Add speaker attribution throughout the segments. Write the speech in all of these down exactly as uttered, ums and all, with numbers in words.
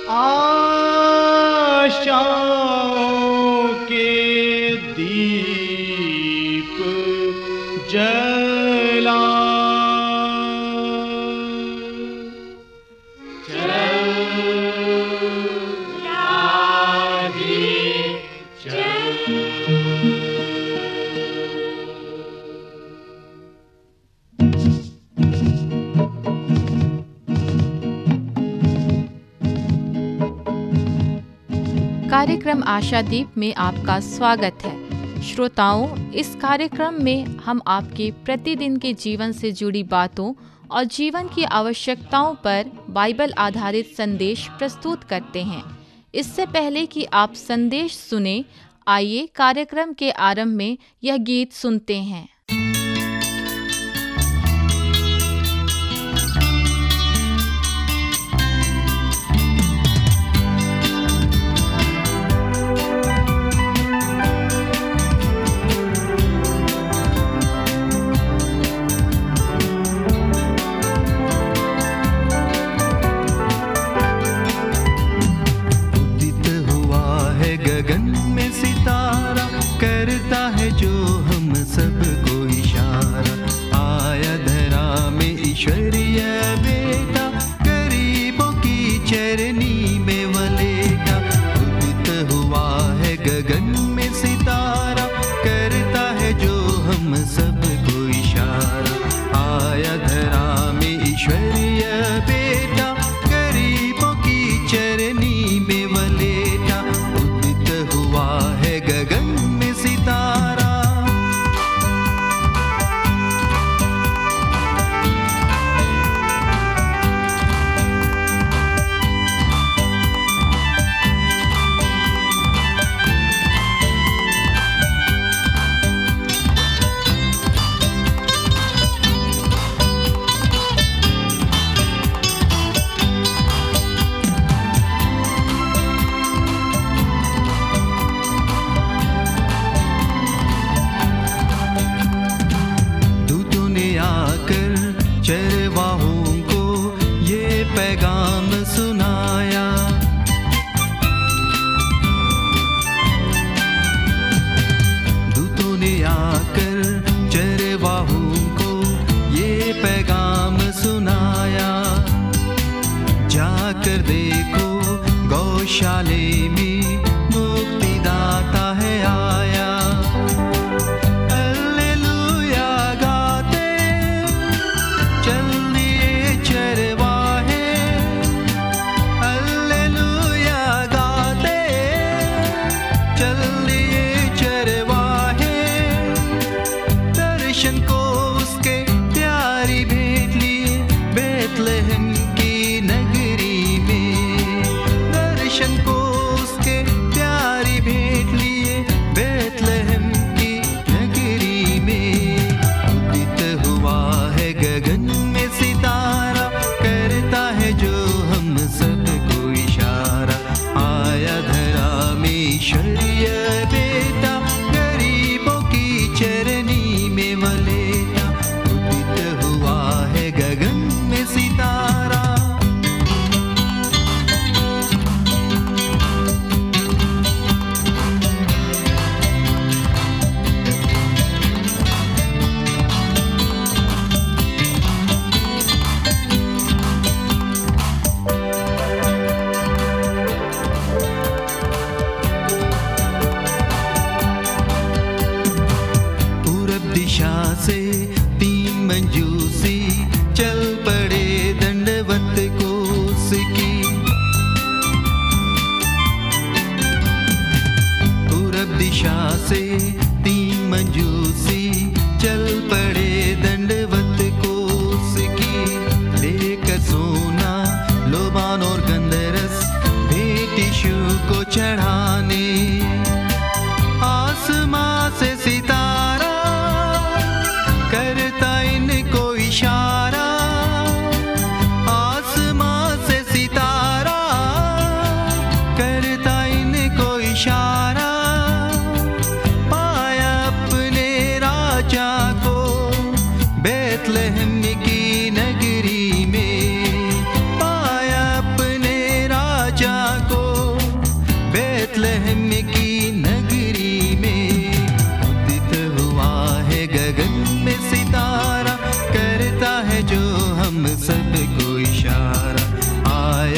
Speaker 1: आशाओं के दीप जला
Speaker 2: कार्यक्रम आशादीप में आपका स्वागत है। श्रोताओं, इस कार्यक्रम में हम आपके प्रतिदिन के जीवन से जुड़ी बातों और जीवन की आवश्यकताओं पर बाइबल आधारित संदेश प्रस्तुत करते हैं। इससे पहले कि आप संदेश सुने, आइए कार्यक्रम के आरंभ में यह गीत सुनते हैं।
Speaker 3: की नगरी में पाया अपने राजा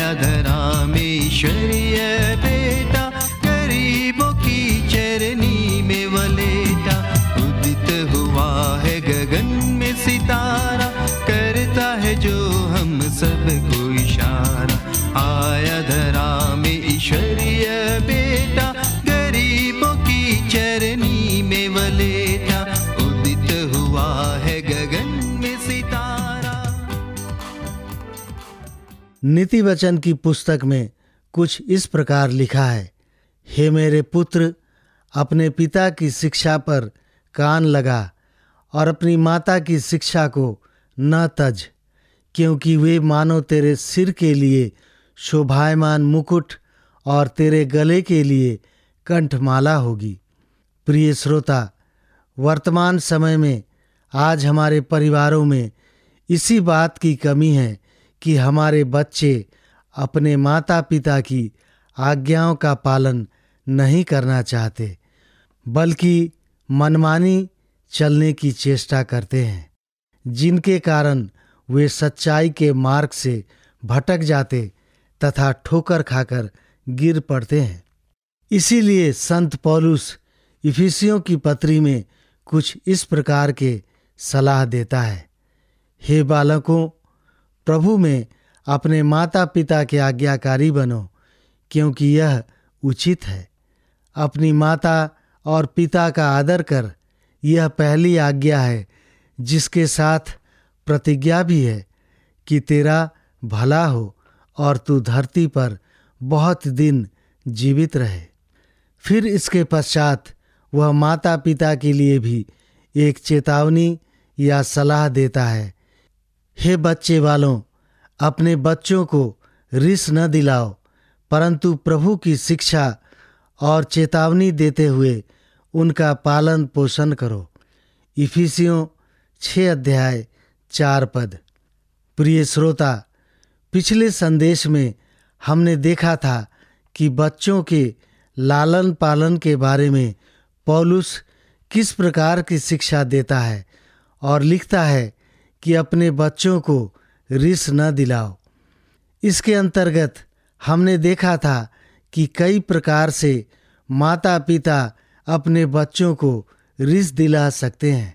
Speaker 1: आया धरा में ईश्वरीय बेटा, गरीबों की चरनी में वलेटा। उदित हुआ है गगन में सितारा, करता है जो हम सबको इशारा। आया धरा में ईश्वरीय बेटा, गरीबों की चरनी में वलेटा। उदित हुआ है गगन में सितारा।
Speaker 3: नीति वचन की पुस्तक में कुछ इस प्रकार लिखा है, हे मेरे पुत्र, अपने पिता की शिक्षा पर कान लगा और अपनी माता की शिक्षा को न तज, क्योंकि वे मानो तेरे सिर के लिए शोभायमान मुकुट और तेरे गले के लिए कंठमाला होगी। प्रिय श्रोता, वर्तमान समय में आज हमारे परिवारों में इसी बात की कमी है कि हमारे बच्चे अपने माता पिता की आज्ञाओं का पालन नहीं करना चाहते, बल्कि मनमानी चलने की चेष्टा करते हैं, जिनके कारण वे सच्चाई के मार्ग से भटक जाते तथा ठोकर खाकर गिर पड़ते हैं। इसीलिए संत पौलुस इफिसियों की पत्री में कुछ इस प्रकार के सलाह देता है, हे बालकों, प्रभु में अपने माता पिता के आज्ञाकारी बनो, क्योंकि यह उचित है। अपनी माता और पिता का आदर कर, यह पहली आज्ञा है, जिसके साथ प्रतिज्ञा भी है कि तेरा भला हो और तू धरती पर बहुत दिन जीवित रहे। फिर इसके पश्चात वह माता पिता के लिए भी एक चेतावनी या सलाह देता है, हे बच्चे वालों, अपने बच्चों को रिस न दिलाओ, परंतु प्रभु की शिक्षा और चेतावनी देते हुए उनका पालन पोषण करो। इफिसियों छः अध्याय चार पद। प्रिय श्रोता, पिछले संदेश में हमने देखा था कि बच्चों के लालन पालन के बारे में पौलुस किस प्रकार की शिक्षा देता है और लिखता है कि अपने बच्चों को रिस न दिलाओ। इसके अंतर्गत हमने देखा था कि कई प्रकार से माता पिता अपने बच्चों को रिस दिला सकते हैं,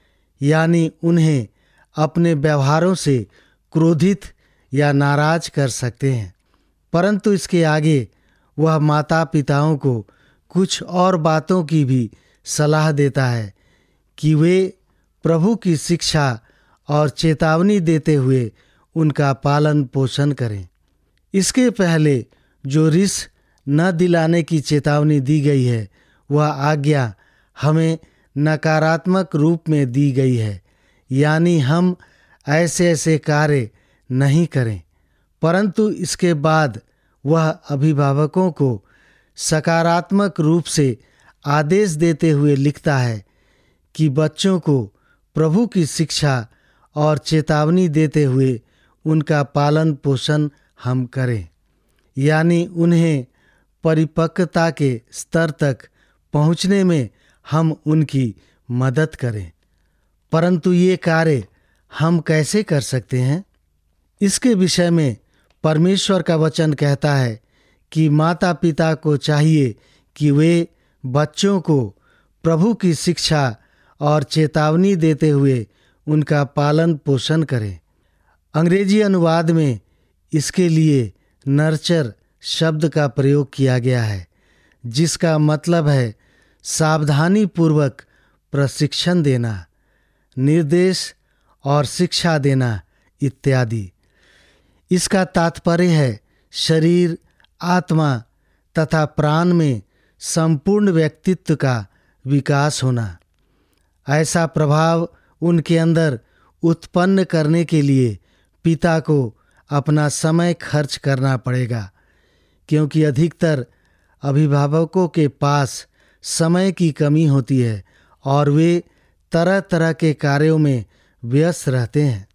Speaker 3: यानी उन्हें अपने व्यवहारों से क्रोधित या नाराज कर सकते हैं। परंतु इसके आगे वह माता पिताओं को कुछ और बातों की भी सलाह देता है कि वे प्रभु की शिक्षा और चेतावनी देते हुए उनका पालन पोषण करें। इसके पहले जो रिस न दिलाने की चेतावनी दी गई है, वह आज्ञा हमें नकारात्मक रूप में दी गई है, यानी हम ऐसे ऐसे कार्य नहीं करें। परंतु इसके बाद वह अभिभावकों को सकारात्मक रूप से आदेश देते हुए लिखता है कि बच्चों को प्रभु की शिक्षा और चेतावनी देते हुए उनका पालन पोषण हम करें, यानी उन्हें परिपक्वता के स्तर तक पहुँचने में हम उनकी मदद करें। परंतु ये कार्य हम कैसे कर सकते हैं? इसके विषय में परमेश्वर का वचन कहता है कि माता पिता को चाहिए कि वे बच्चों को प्रभु की शिक्षा और चेतावनी देते हुए उनका पालन पोषण करें। अंग्रेजी अनुवाद में इसके लिए नर्चर शब्द का प्रयोग किया गया है, जिसका मतलब है सावधानी पूर्वक प्रशिक्षण देना, निर्देश और शिक्षा देना इत्यादि। इसका तात्पर्य है शरीर, आत्मा तथा प्राण में संपूर्ण व्यक्तित्व का विकास होना। ऐसा प्रभाव उनके अंदर उत्पन्न करने के लिए पिता को अपना समय खर्च करना पड़ेगा, क्योंकि अधिकतर अभिभावकों के पास समय की कमी होती है और वे तरह तरह के कार्यों में व्यस्त रहते हैं।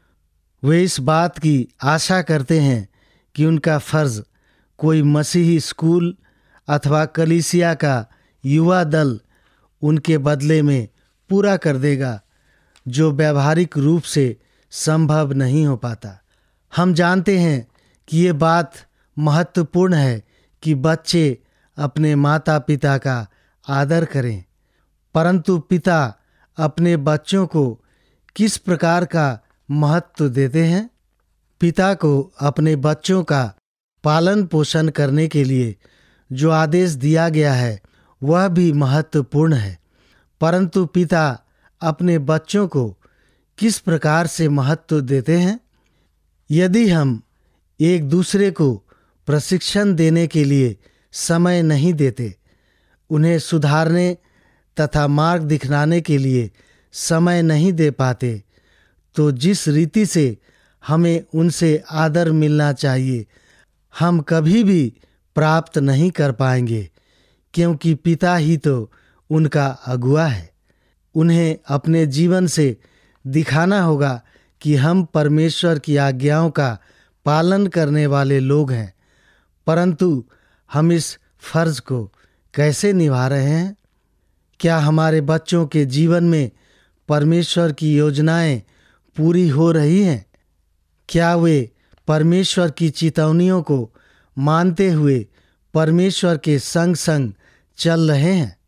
Speaker 3: वे इस बात की आशा करते हैं कि उनका फर्ज कोई मसीही स्कूल अथवा कलीसिया का युवा दल उनके बदले में पूरा कर देगा, जो व्यावहारिक रूप से संभव नहीं हो पाता। हम जानते हैं कि ये बात महत्वपूर्ण है कि बच्चे अपने माता पिता का आदर करें, परंतु पिता अपने बच्चों को किस प्रकार का महत्व देते हैं? पिता को अपने बच्चों का पालन पोषण करने के लिए जो आदेश दिया गया है वह भी महत्वपूर्ण है, परंतु पिता अपने बच्चों को किस प्रकार से महत्व देते हैं? यदि हम एक दूसरे को प्रशिक्षण देने के लिए समय नहीं देते, उन्हें सुधारने तथा मार्ग दिखलाने के लिए समय नहीं दे पाते, तो जिस रीति से हमें उनसे आदर मिलना चाहिए हम कभी भी प्राप्त नहीं कर पाएंगे, क्योंकि पिता ही तो उनका अगुआ है। उन्हें अपने जीवन से दिखाना होगा कि हम परमेश्वर की आज्ञाओं का पालन करने वाले लोग हैं, परंतु हम इस फर्ज को कैसे निभा रहे हैं? क्या हमारे बच्चों के जीवन में परमेश्वर की योजनाएं पूरी हो रही हैं? क्या वे परमेश्वर की चेतावनियों को मानते हुए परमेश्वर के संग संग चल रहे हैं?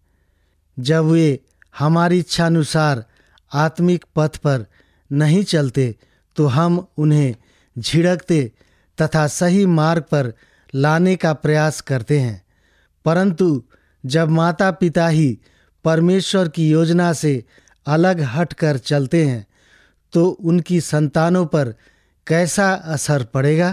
Speaker 3: जब वे हमारी इच्छानुसार आत्मिक पथ पर नहीं चलते तो हम उन्हें झिड़कते तथा सही मार्ग पर लाने का प्रयास करते हैं, परंतु जब माता पिता ही परमेश्वर की योजना से अलग हटकर चलते हैं तो उनकी संतानों पर कैसा असर पड़ेगा?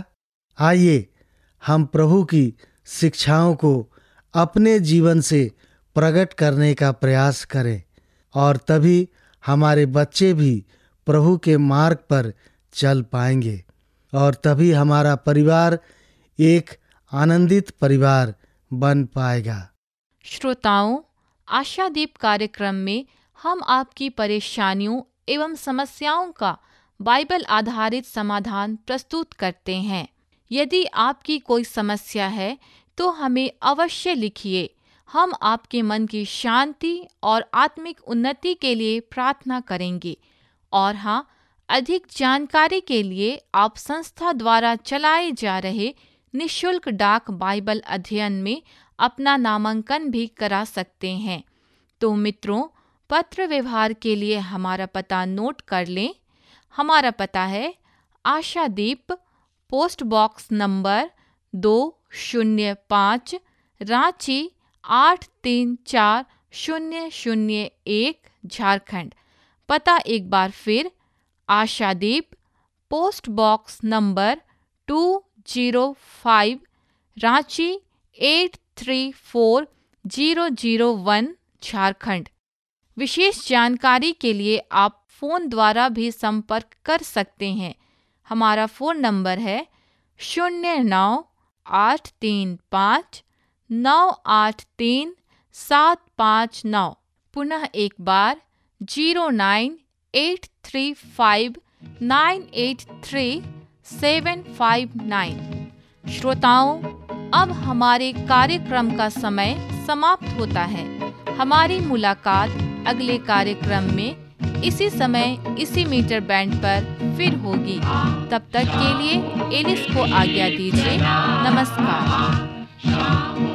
Speaker 3: आइए हम प्रभु की शिक्षाओं को अपने जीवन से प्रकट करने का प्रयास करें और तभी हमारे बच्चे भी प्रभु के मार्ग पर चल पाएंगे और तभी हमारा परिवार एक आनंदित परिवार बन पाएगा।
Speaker 2: श्रोताओं, आशादीप कार्यक्रम में हम आपकी परेशानियों एवं समस्याओं का बाइबल आधारित समाधान प्रस्तुत करते हैं। यदि आपकी कोई समस्या है तो हमें अवश्य लिखिए। हम आपके मन की शांति और आत्मिक उन्नति के लिए प्रार्थना करेंगे। और हाँ, अधिक जानकारी के लिए आप संस्था द्वारा चलाए जा रहे निःशुल्क डाक बाइबल अध्ययन में अपना नामांकन भी करा सकते हैं। तो मित्रों, पत्र व्यवहार के लिए हमारा पता नोट कर लें। हमारा पता है आशादीप, पोस्ट बॉक्स नंबर दो शून्य पाँच, रांची आठ तीन चार शून्य शून्य एक, झारखंड। पता एक बार फिर, Ashadeep, post box number two zero five, Ranchi eight three four zero zero one, Jharkhand. विशेष जानकारी के लिए आप फ़ोन द्वारा भी संपर्क कर सकते हैं। हमारा फ़ोन नंबर है शून्य नौ आठ तीन पाँच नौ आठ तीन सात पाँच नौ। पुनः एक बार zero nine eight three five nine eight three seven five nine. श्रोताओं, अब हमारे कार्यक्रम का समय समाप्त होता है। हमारी मुलाकात अगले कार्यक्रम में इसी समय इसी मीटर बैंड पर फिर होगी। तब तक के लिए एलिस को आज्ञा दीजिए। नमस्कार।